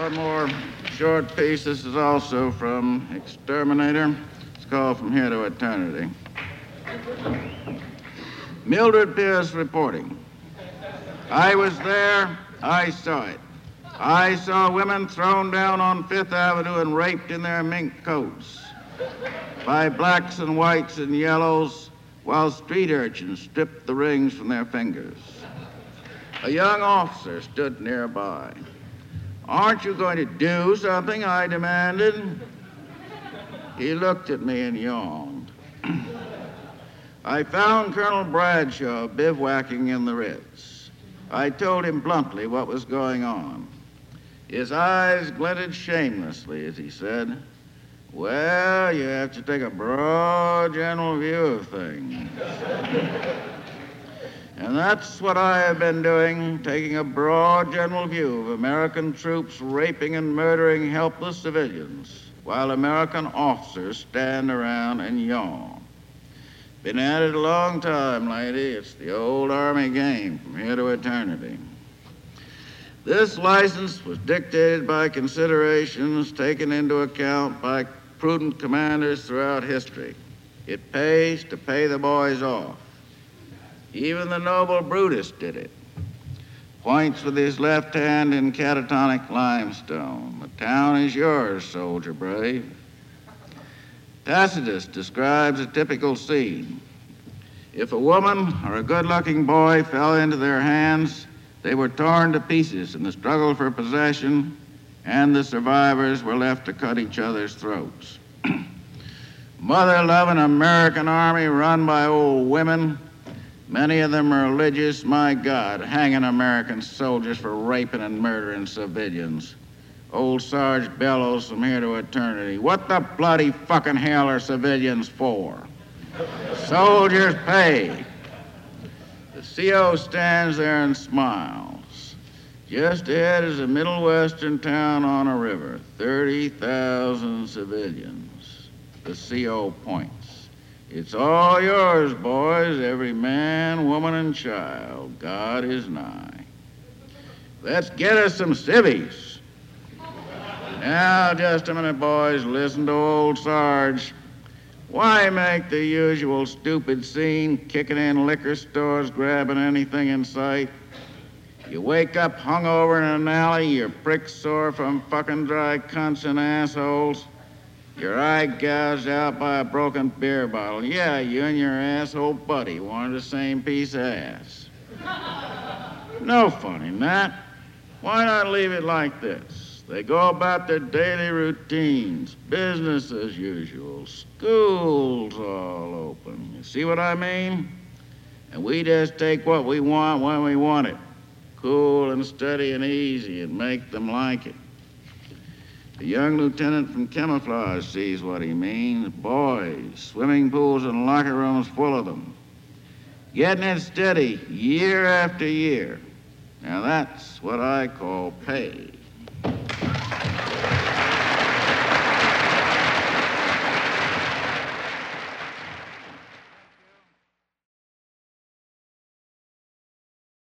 one more short piece. This is also from Exterminator. It's called From Here to Eternity. Mildred Pierce reporting. I was there. I saw it. I saw women thrown down on Fifth Avenue and raped in their mink coats by blacks and whites and yellows while street urchins stripped the rings from their fingers. A young officer stood nearby. Aren't you going to do something? I demanded. He looked at me and yawned. I found Colonel Bradshaw bivouacking in the Ritz. I told him bluntly what was going on. His eyes glinted shamelessly as he said, well, you have to take a broad general view of things. And that's what I have been doing, taking a broad general view of American troops raping and murdering helpless civilians, while American officers stand around and yawn. Been at it a long time, lady. It's the old Army game, from here to eternity. This license was dictated by considerations taken into account by prudent commanders throughout history. It pays to pay the boys off. Even the noble Brutus did it. Points with his left hand in catatonic limestone. The town is yours, soldier brave. Tacitus describes a typical scene. If a woman or a good-looking boy fell into their hands, they were torn to pieces in the struggle for possession, and the survivors were left to cut each other's throats. Mother-loving American army run by old women, many of them religious, my God, hanging American soldiers for raping and murdering civilians. Old Sarge Bellows from here to eternity. What the bloody fucking hell are civilians for? Soldiers pay. The CO stands there and smiles. Just ahead is a middle western town on a river. 30,000 civilians. The CO points. It's all yours, boys, every man, woman, and child. God is nigh. Let's get us some civvies. Now, just a minute, boys. Listen to old Sarge. Why make the usual stupid scene, kicking in liquor stores, grabbing anything in sight? You wake up hungover in an alley, you're prick sore from fucking dry cunts and assholes. Your eye gouged out by a broken beer bottle. Yeah, you and your asshole buddy wanted the same piece of ass. No fun in that. Why not leave it like this? They go about their daily routines, business as usual, schools all open. You see what I mean? And we just take what we want when we want it. Cool and steady and easy, and make them like it. The young lieutenant from camouflage sees what he means. Boys, swimming pools and locker rooms full of them. Getting it steady year after year. Now that's what I call pay.